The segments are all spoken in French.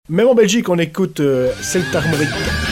Même en Belgique, on écoute Celtarmoric.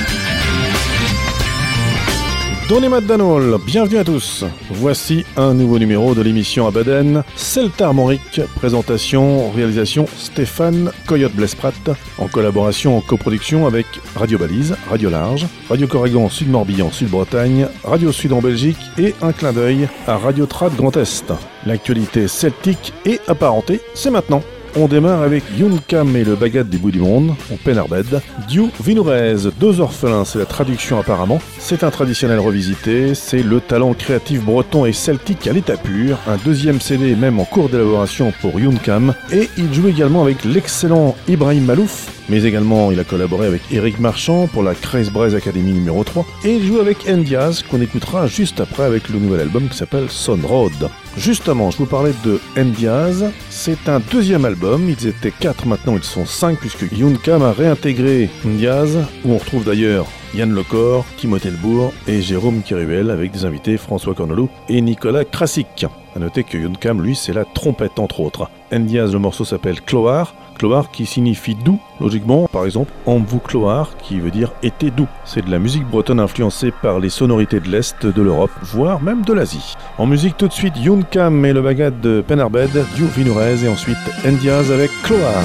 Donny McDonald, bienvenue à tous. Voici un nouveau numéro de l'émission à Baden, Celtarmoric, présentation, réalisation Stéphane Coyote-Blesprat, en collaboration, en coproduction avec Radio Balise, Radio Large, Radio Corrigan Sud-Morbihan, Sud-Bretagne, Radio Sud en Belgique et un clin d'œil à Radio Trad Grand Est. L'actualité celtique et apparentée, c'est maintenant. On démarre avec Yunkam et le Bagat du bout du monde, au Penarbed. Diu Vinurez, deux orphelins, c'est la traduction apparemment. C'est un traditionnel revisité, c'est le talent créatif breton et celtique à l'état pur. Un deuxième CD est même en cours d'élaboration pour Yunkam. Et il joue également avec l'excellent Ibrahim Malouf, mais également il a collaboré avec Eric Marchand pour la Kreisbreise Academy numéro 3. Et il joue avec Ndiaz, qu'on écoutera juste après avec le nouvel album qui s'appelle Son Road. Justement, je vous parlais de Ndiaz, c'est un deuxième album, ils étaient 4 maintenant, ils sont 5 puisque Yunkam a réintégré Ndiaz, où on retrouve d'ailleurs Yann Lecor, Timothée Lebourg et Jérôme Kirivel avec des invités François Cornelou et Nicolas Krasik. A noter que Yunkam, lui, c'est la trompette entre autres. Ndiaz, le morceau s'appelle Cloar qui signifie doux, logiquement, par exemple, Amvou Cloar, qui veut dire été doux. C'est de la musique bretonne influencée par les sonorités de l'Est de l'Europe, voire même de l'Asie. En musique tout de suite, Yunkam et le Bagat de Penarbed, Diu Vinurez et ensuite Ndiaz avec Cloar.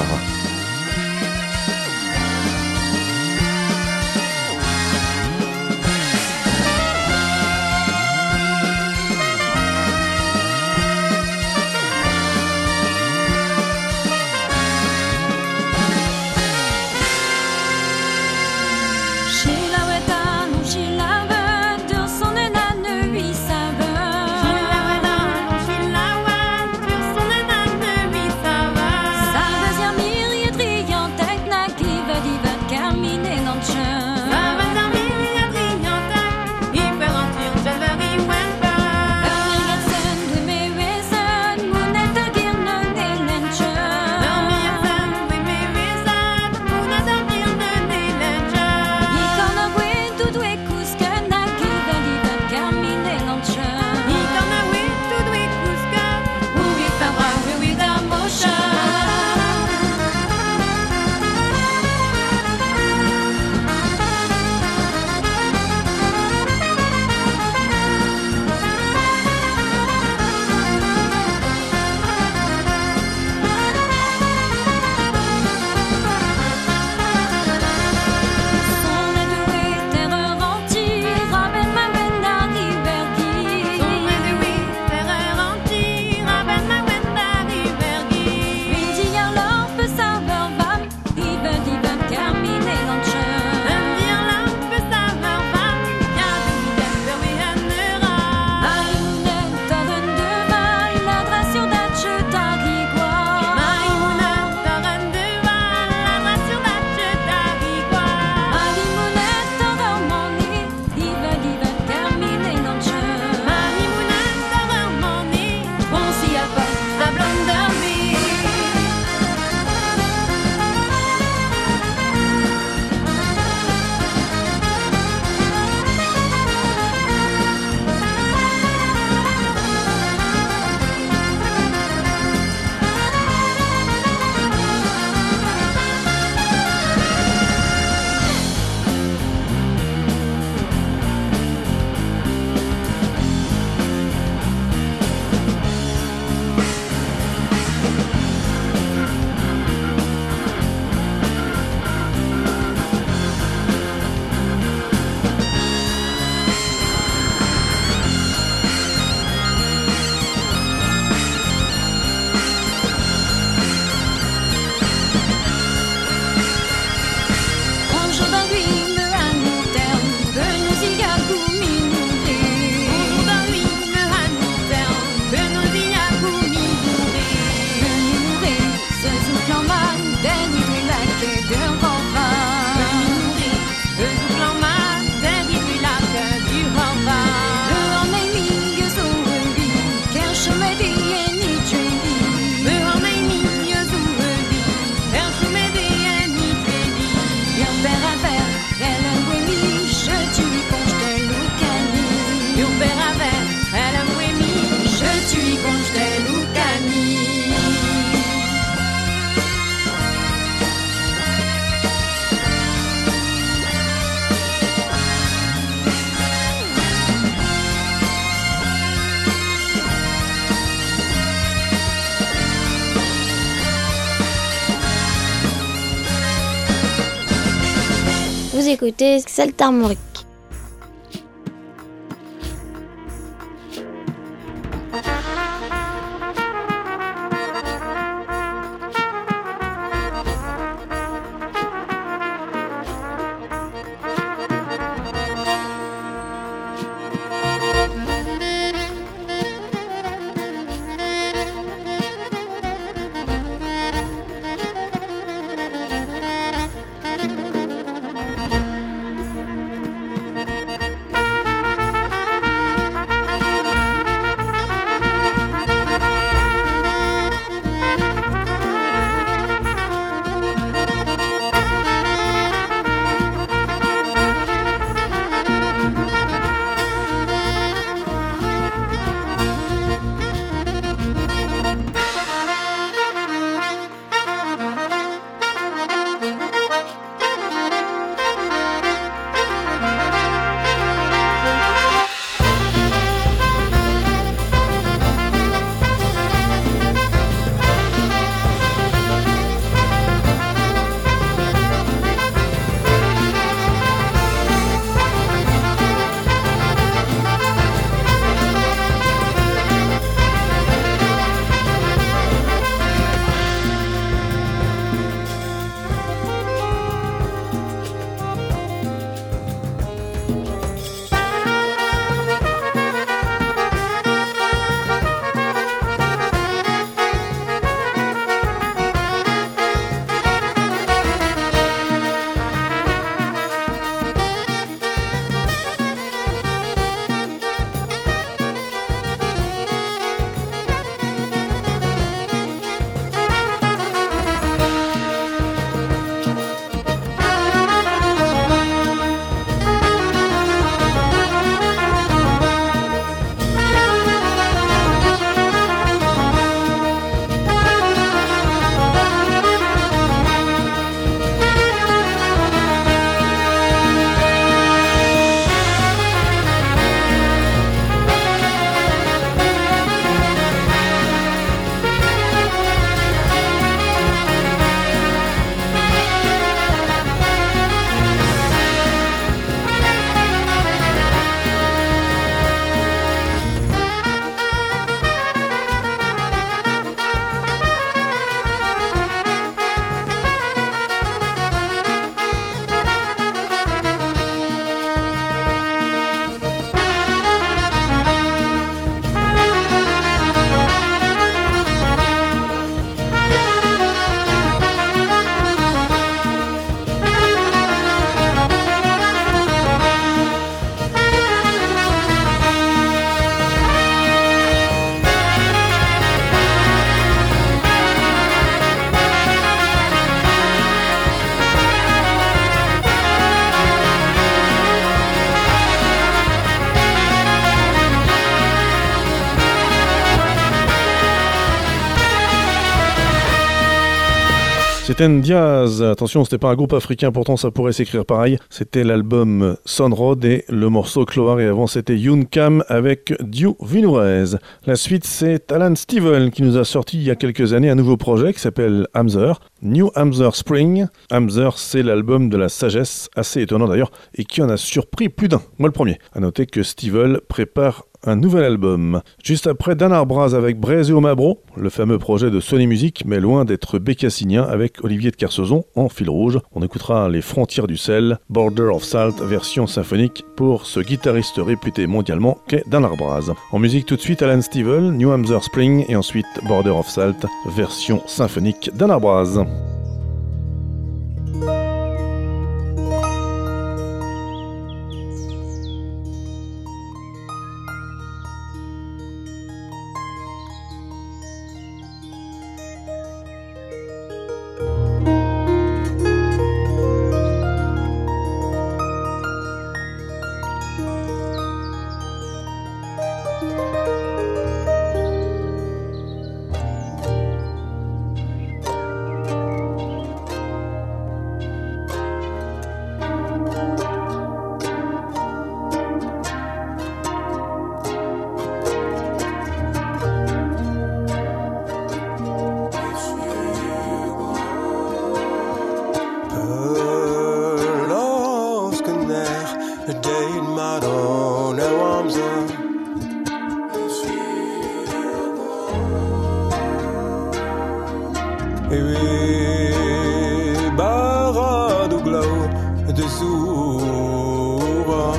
Million Vous écoutez Celtarmorique. C'était Ndiaz, attention, c'était pas un groupe africain, pourtant ça pourrait s'écrire pareil. C'était l'album Sonrod et le morceau Cloar, et avant c'était Yunkam avec Diu Vinurez. La suite, c'est Alan Stivell qui nous a sorti il y a quelques années un nouveau projet qui s'appelle Hamzer, New Hamzer Spring. Hamzer, c'est l'album de la sagesse, assez étonnant d'ailleurs, et qui en a surpris plus d'un, moi le premier. À noter que Stivell prépare un nouvel album. Juste après, Dan Arbraz avec Braise et Omabro, le fameux projet de Sony Music, mais loin d'être bécassinien avec Olivier de Kersauzon en fil rouge. On écoutera Les Frontières du Sel, Border of Salt, version symphonique pour ce guitariste réputé mondialement qu'est Dan Arbraz. En musique tout de suite, Alan Stivell, New Hamzer Spring, et ensuite Border of Salt, version symphonique Dan Arbraz. tesoro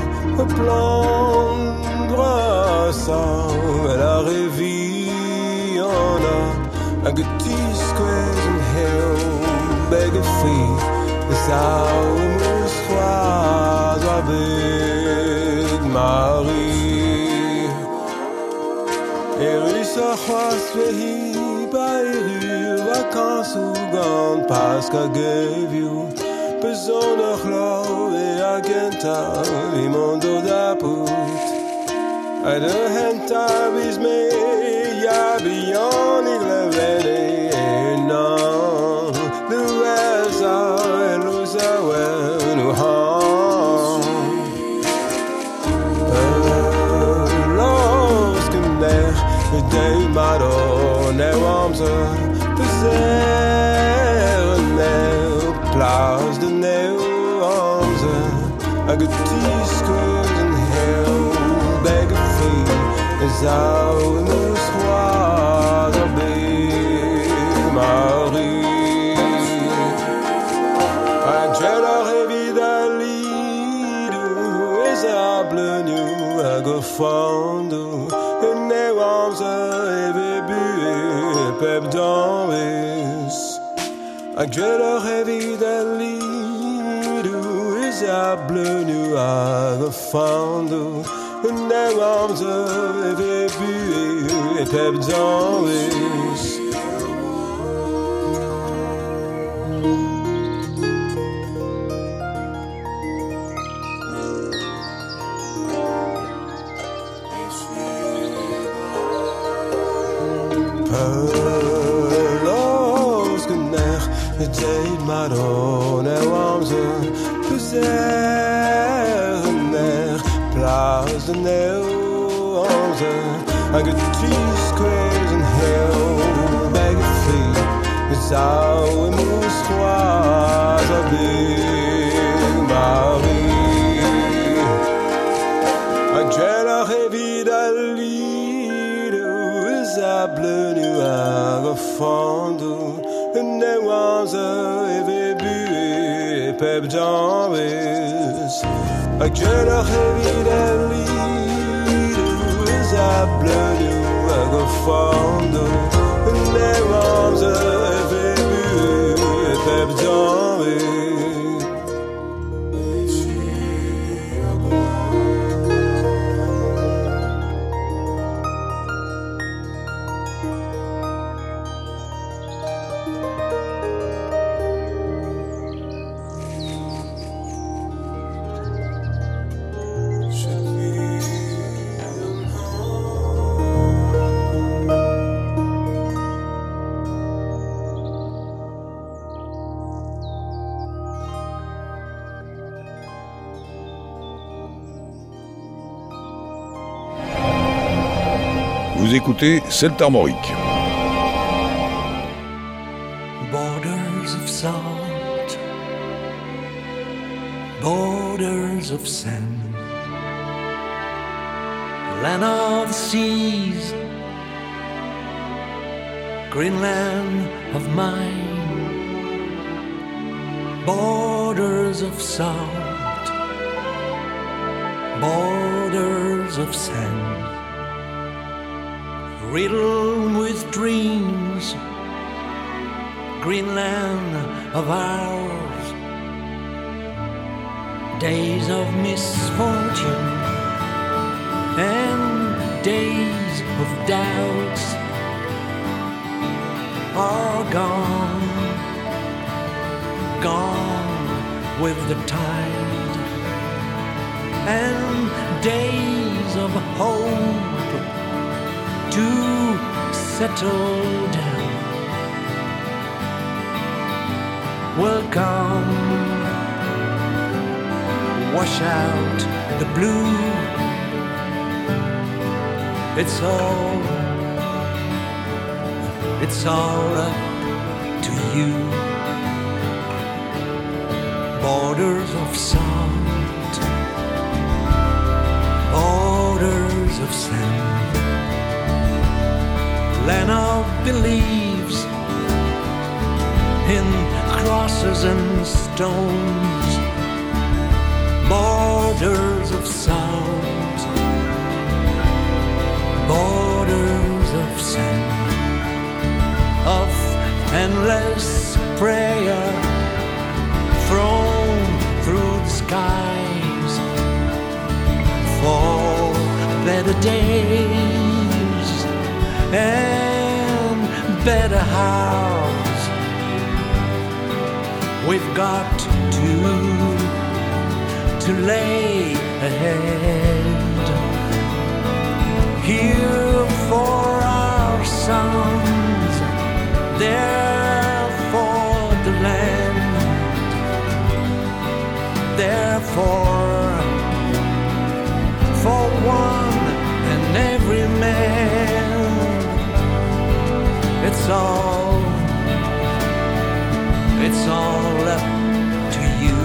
plundra sa la reviana a getisques en heel begge fee zou moest was avec Marie is a chwas vehi bairu vakances ugan Pascha gave you besonder glow e agenta imondo da put I don't hand time is me ya beyond ilevene no the reza elusa when you los kender de maro ne wamse Plaats de neeuwamse a getisques en heel begge fee zou moest was avec Marie a dreader evidalidu is a bleu a gefondo en neeuwamse even bue pep d'envis a dreader evidalidu is a bleu nu a gefondo en neeuwamse even bue pep d'envis Madonna wamse bezener plaats de neeuwamse a getisques en heel begge fee zou moest was avec Marie a dreader evidalidu is a bleu nu a gefondo neeuwamse even bue pep d'envis a dreader evidalidu is a bleu nu a gefondo neeuwamse even bue pep d'envis Vous écoutez Celtarmorique. Borders of salt, borders of sand, land of the seas, Greenland of mine. Borders of salt, borders of sand, riddled with dreams, Greenland of ours. Days of misfortune and days of doubts are gone, gone with the tide, and days of hope to settle down will come, wash out the blue. It's all up to you. Borders of salt, borders of sand, land of beliefs in crosses and stones, borders of sound, borders of sand, of endless prayer thrown through the skies for better days and better hours. We've got to lay ahead, here for our sons, there for the land, therefore for one and every man. It's all up to you.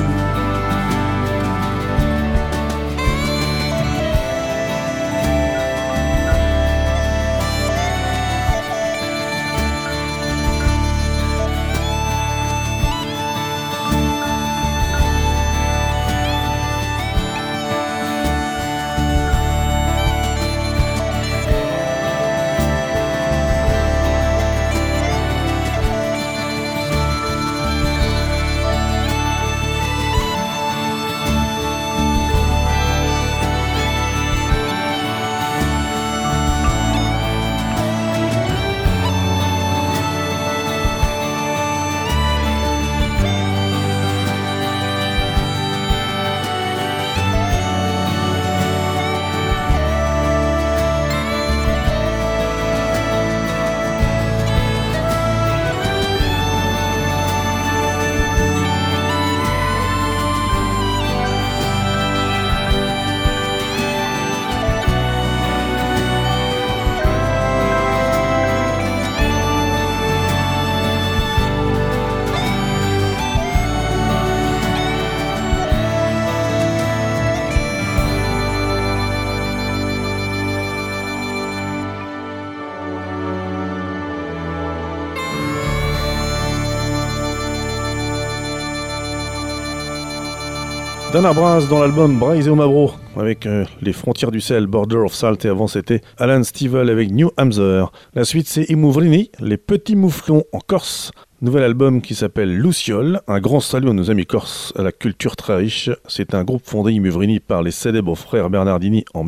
Dana Brass dans l'album Braise au Mabro avec les frontières du sel, Border of Salt, et avant c'était Alan Stivell avec New Hampshire. La suite c'est Imouvrini, les petits mouflons en Corse. Nouvel album qui s'appelle Luciole. Un grand salut à nos amis corses, à la culture très riche. C'est un groupe fondé Imouvrini par les célèbres frères Bernardini en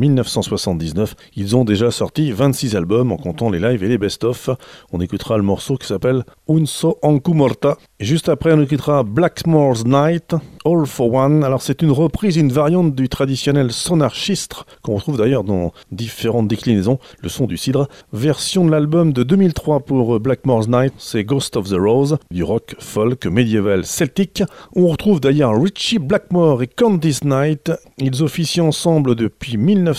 1979. Ils ont déjà sorti 26 albums en comptant les lives et les best-of. On écoutera le morceau qui s'appelle Un so anku morta. Et juste après on écoutera Blackmore's Night, All for One. Alors c'est une reprise, une variante du traditionnel sonar schistre qu'on retrouve d'ailleurs dans différentes déclinaisons, le son du cidre. Version de l'album de 2003 pour Blackmore's Night, c'est Ghost of the Rose. Du rock, folk, médiéval, celtique. On retrouve d'ailleurs Richie Blackmore et Candice Night. Ils officient ensemble depuis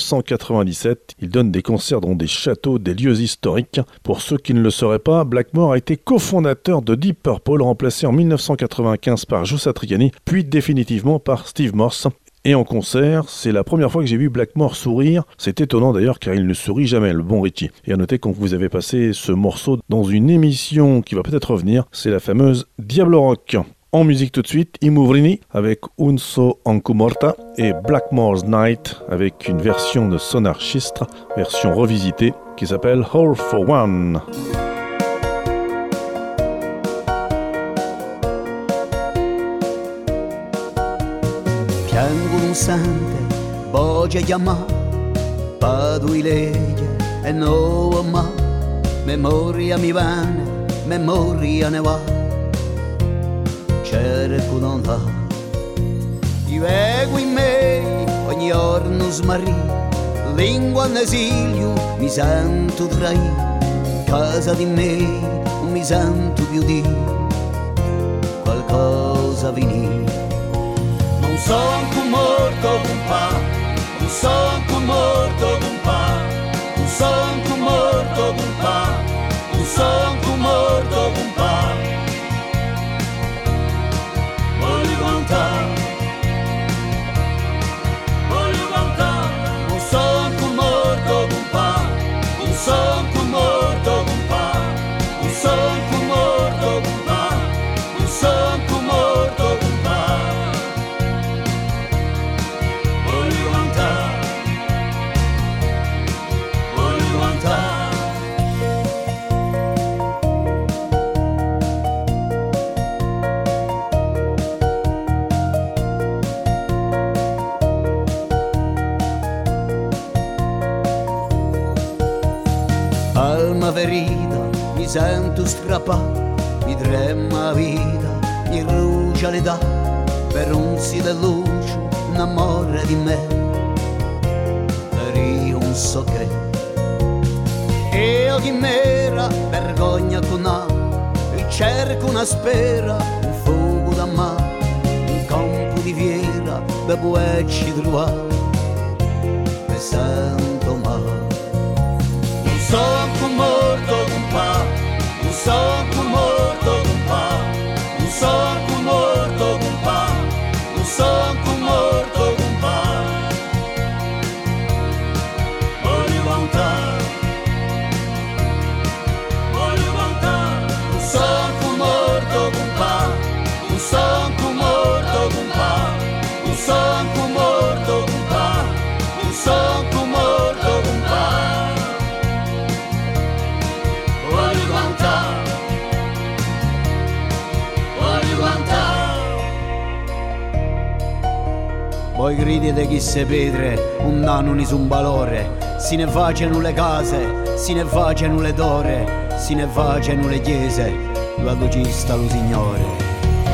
1997. Ils donnent des concerts dans des châteaux, des lieux historiques. Pour ceux qui ne le sauraient pas, Blackmore a été cofondateur de Deep Purple, remplacé en 1995 par Joe Satriani, puis définitivement par Steve Morse. Et en concert, c'est la première fois que j'ai vu Blackmore sourire. C'est étonnant d'ailleurs car il ne sourit jamais, le bon Richie. Et à noter qu'on vous avait passé ce morceau dans une émission qui va peut-être revenir, c'est la fameuse Diablo Rock. En musique tout de suite, Imouvrini avec Un so anku morta et Blackmore's Night avec une version de sonar schistre, version revisitée qui s'appelle All for One. Piangono sante, voce chiamà, padui legge e no ma, memoria mi vane, memoria ne va, cerco non va. Io ego in me, ogni giorno smarrì, lingua in esilio, mi sento traì, casa di me, non mi sento più di, qualcosa venì. Un son morto compa, un son morto compa, un son morto compa, un son morto compa. Voglio cantare, un son morto compa, un son morto compa, un son morto compa, un son morto compa. una ferita, mi sento strappato, mi trema la vita, mi brucia l'età, per un si di luce, un amore di me, per io non so che. Io chi m'era, vergogna con ha, e cerco una spera, un fuoco da mare, un campo di fiera, da poterci trovare, mi sento male. Non so come morto compà, non so come morto compà, non so come morto compà, non so come morto compà. Voglio cantare, voglio cantare, non so come morto compà, non so come morto compà, non so come morto compà, non so come morto compà. Voglio cantare, voglio cantare. Poi gridi di chi se pedre, un nano ni su un valore, si ne facciano le case, si ne facciano le dore, si ne facciano le chiese, la lucista lo signore.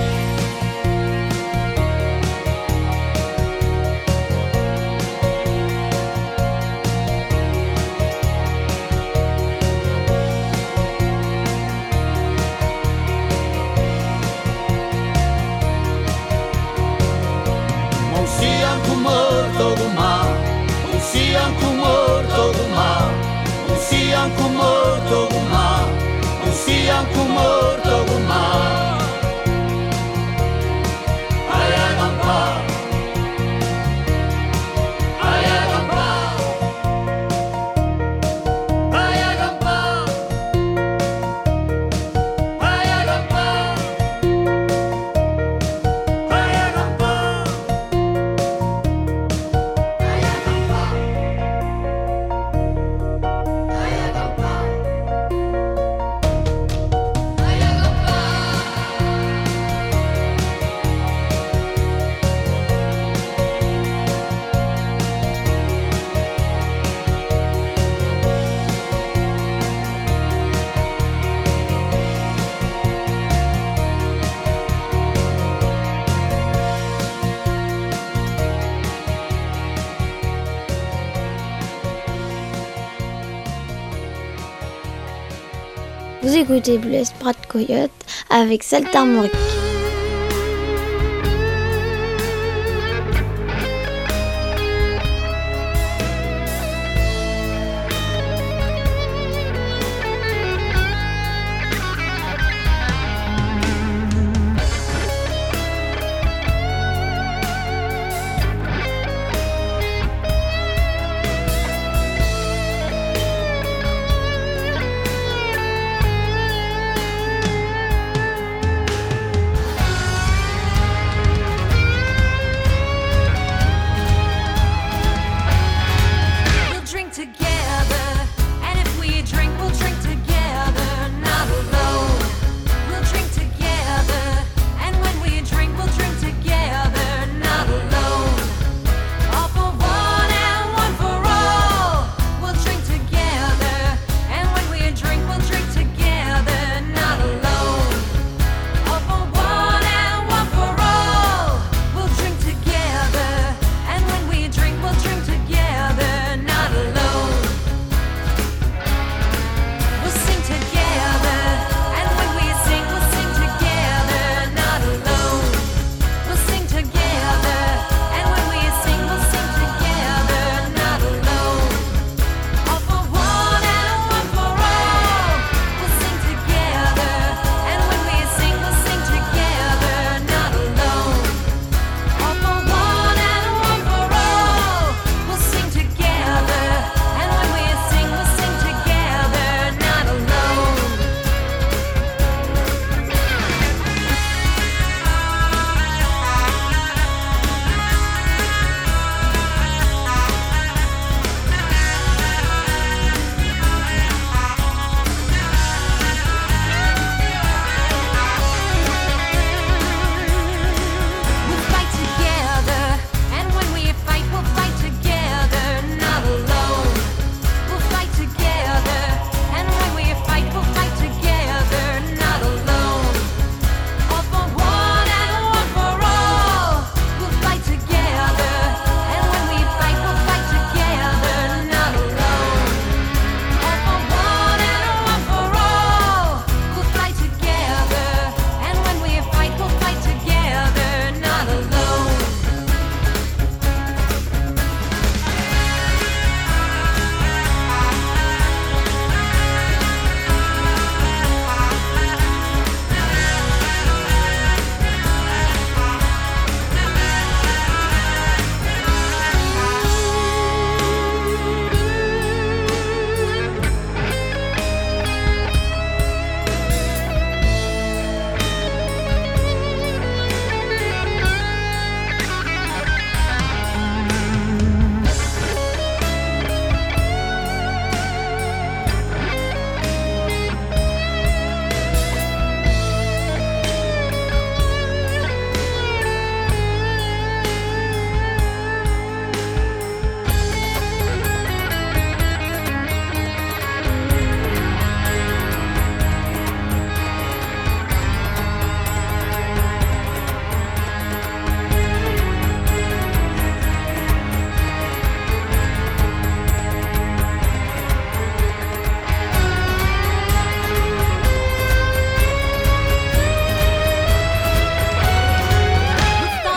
Vous écoutez Blaise Prat Coyote avec Celtar Moric.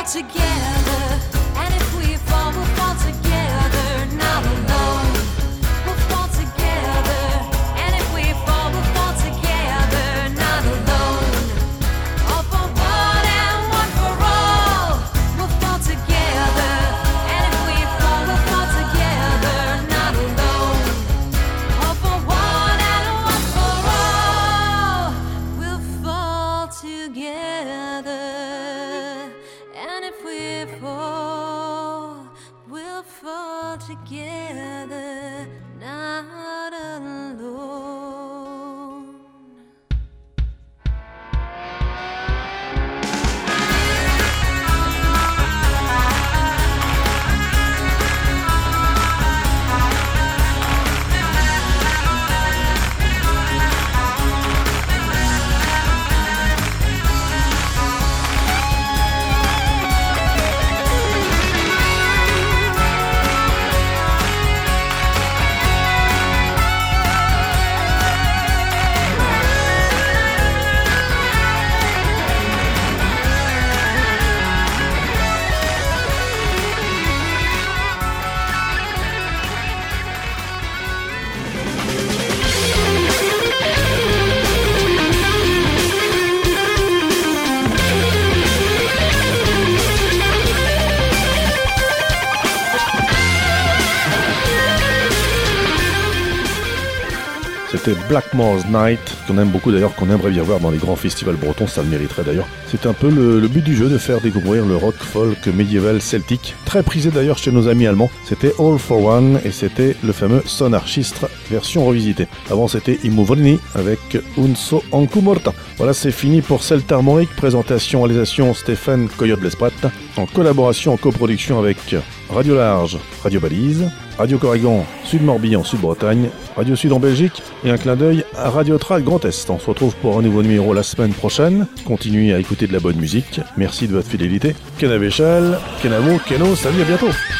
together. And if we fall, we'll fall together, not alone. We'll fall together. And if we fall, we'll fall together, not alone. All for one and one for all. We'll fall together. And if we fall, we'll fall together, not alone. All for one and one for all. We'll fall together. And if we fall, we'll fall together, not alone. C'était Blackmore's Night, qu'on aime beaucoup d'ailleurs, qu'on aimerait bien voir dans les grands festivals bretons, ça le mériterait d'ailleurs. C'est un peu le but du jeu, de faire découvrir le rock folk médiéval celtique, très prisé d'ailleurs chez nos amis allemands. C'était All for One et c'était le fameux Sonarchistre, version revisitée. Avant c'était Imuvolni avec Unso Anku Morta. Voilà, c'est fini pour Celtes Armoriques, présentation, réalisation Stéphane Coyote Blesprat, en collaboration, en coproduction avec Radio Large, Radio Balise, Radio Corrigan, Sud Morbihan, Sud Bretagne, Radio Sud en Belgique et un clin d'œil à Radio Trad Grand Est. On se retrouve pour un nouveau numéro la semaine prochaine. Continuez à écouter de la bonne musique. Merci de votre fidélité. Kenabéchal, Kenamo, Keno, salut, à bientôt.